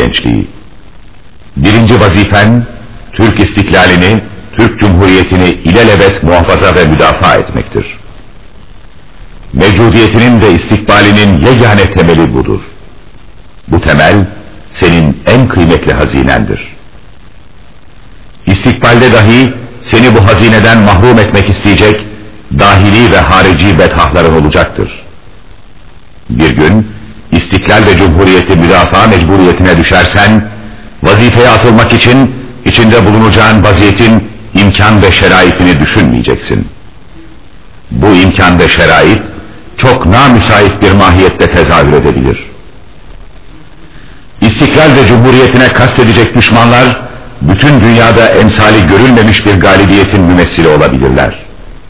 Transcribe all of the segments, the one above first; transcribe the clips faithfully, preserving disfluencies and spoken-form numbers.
gençliği. Birinci vazifen, Türk istiklalini, Türk Cumhuriyeti'ni ilelebet muhafaza ve müdafaa etmektir. Mevcudiyetinin ve istikbalinin yegane temeli budur. Bu temel, senin en kıymetli hazinendir. İstikbalde dahi seni bu hazineden mahrum etmek isteyecek, dahili ve harici bedhahların olacaktır. Bir gün, istiklal ve cumhuriyeti müdafaa mecburiyetine düşersen, vazifeye atılmak için içinde bulunacağın vaziyetin imkan ve şeraitini düşünmeyeceksin. Bu imkan ve şerait, çok namüsait bir mahiyette tezahür edebilir. İstiklal ve cumhuriyetine kastedecek düşmanlar, bütün dünyada emsali görülmemiş bir galibiyetin mümessili olabilirler.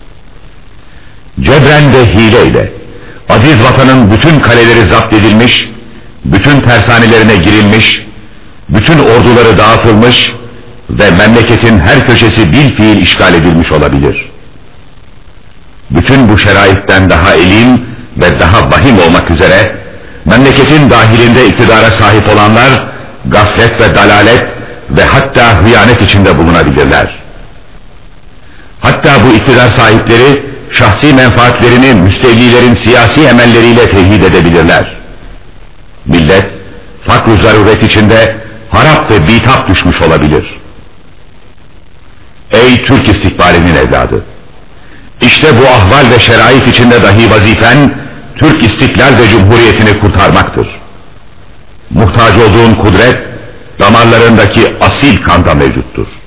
Cebren ve hileyle, aziz vatanın bütün kaleleri zapt edilmiş, bütün tersanelerine girilmiş, bütün orduları dağıtılmış ve memleketin her köşesi bilfiil işgal edilmiş olabilir. Bütün bu şeraitten daha elim ve daha vahim olmak üzere, memleketin dahilinde iktidara sahip olanlar, gaflet ve dalalet ve hatta hıyanet içinde bulunabilirler. Hatta bu iktidar sahipleri, şahsi menfaatlerini müstevlilerin siyasi emelleriyle tehdit edebilirler. Millet, fakr-ı zaruret içinde harap ve bitap düşmüş olabilir. Ey Türk istikbalinin evladı! İşte bu ahval ve şerait içinde dahi vazifen, Türk istiklal ve cumhuriyetini kurtarmaktır. Muhtaç olduğun kudret, damarlarındaki asil kanda mevcuttur.